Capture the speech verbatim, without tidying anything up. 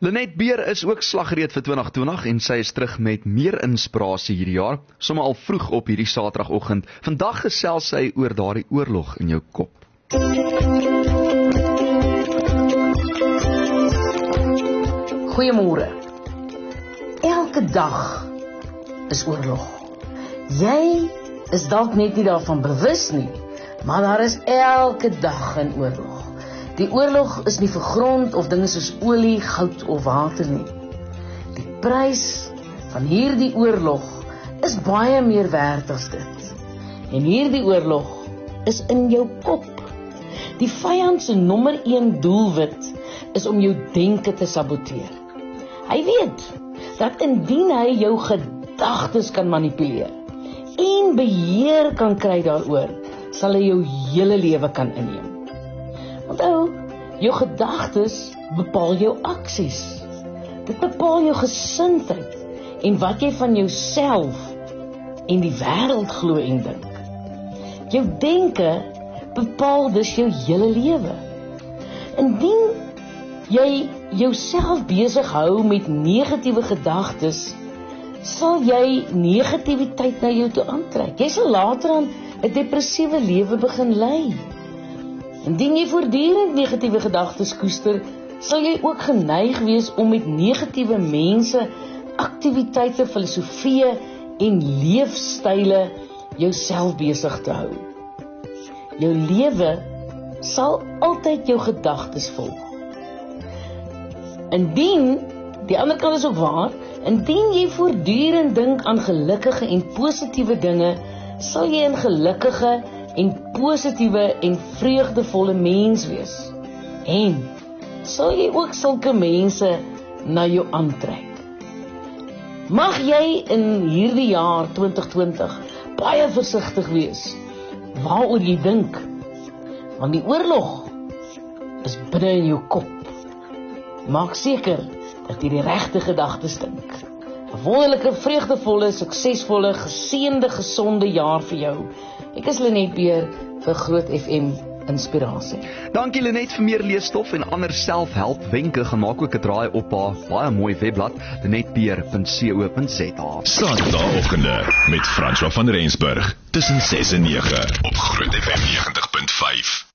Lenet Beer is ook slaggereed vir twintig twintig en sy is terug met meer inspirasie hierdie jaar, sommer al vroeg op hierdie Saterdagoggend. Vandag gesels sy oor daardie oorlog in jou kop. Goeiemôre. Elke dag is oorlog. Jy is dalk net nie daarvan bewus nie, maar daar is elke dag 'n oorlog. Die oorlog is nie vir grond of dinge soos olie, goud of water nie. Die prys van hierdie oorlog is baie meer werd as dit. En hierdie oorlog is in jou kop. Die vyand se nommer een doelwit is om jou denke te saboteer. Hy weet dat indien hy jou gedagtes kan manipuleer en beheer kan kry daaroor, sal hy jou hele lewe kan inneem. Onthou, jou gedagtes bepaal jou aksies. Dit bepaal jou gesindheid en wat jy van jouself en die wêreld glo en dink. Jou denke bepaal dus jou hele lewe. Indien jy jouself besig hou met negatiewe gedagtes, sal jy negativiteit na jou toe aantrek. Jy sal later aan 'n depressiewe lewe begin lei. Indien jy voortdurend negatiewe gedagtes koester, sal jy ook geneig wees om met negatiewe mense, aktiwiteite, filosofieë en leefstyle jouself besig te hou. Jou lewe sal altyd jou gedagtes volg. Indien, die ander kant is ook waar, indien jy voortdurend dink aan gelukkige en positiewe dinge, sal jy 'n gelukkige en positiewe en vreugdevolle mens wees. En sal jy ook sulke mense na jou aantrek. Mag jy in hierdie jaar twintig twintig baie versigtig wees waaroor jy dink, want die oorlog is binne in jou kop. Maak seker dat jy die regte gedagtes dink. 'n Wonderlike, vreugdevolle, suksesvolle, geseënde, gesonde jaar vir jou. Ek is Lenet Beer vir Groot F M Inspirasie. Dankie Lenet. Vir meer leesstof en ander selfhelpwenke, gaan maak ook 'n draai op haar baie mooi webblad lenet beer punt co punt za. Saterdagoggende met François van Rensburg tussen ses en nege op Groot F M negentig punt vyf.